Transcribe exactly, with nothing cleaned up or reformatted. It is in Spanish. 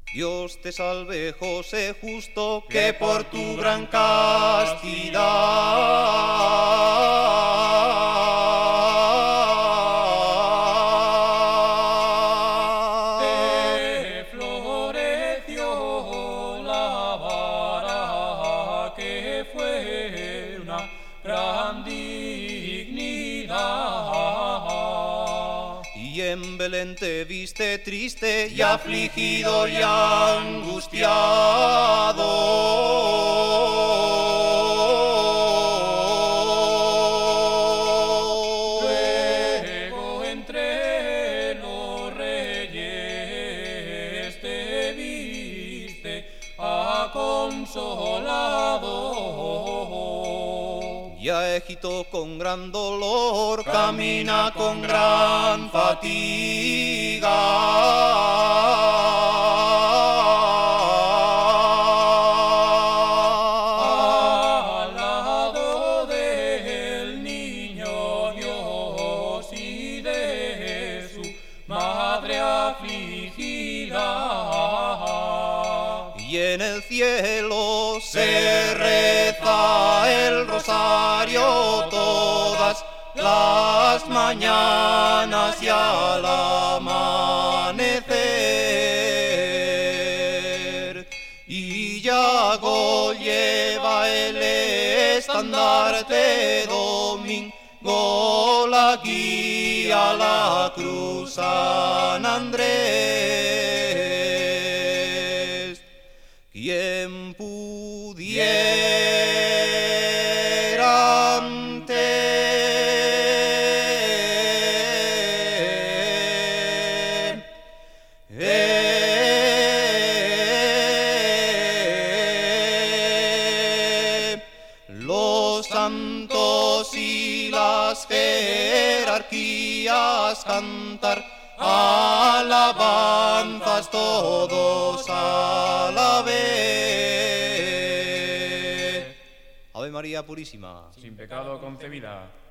Dios te salve, José justo, que por tu gran castidad te floreció la vara, que fue una gran dignidad. Y en Belén te viste triste y afligido y angustiado. Luego entre los reyes te viste aconsolado. Y a Egipto con gran dolor camina con gran fatiga. Al lado del niño Dios y de su madre afligida. Y en el cielo se reza el rosario todas las mañanas y al amanecer. Y Yago lleva el estandarte, Domingo la guía, la cruz San Andrés. ¿Quién pudiera ante los santos y las jerarquías cantar alabanzas todos a la vez? Ave María Purísima, sin pecado concebida.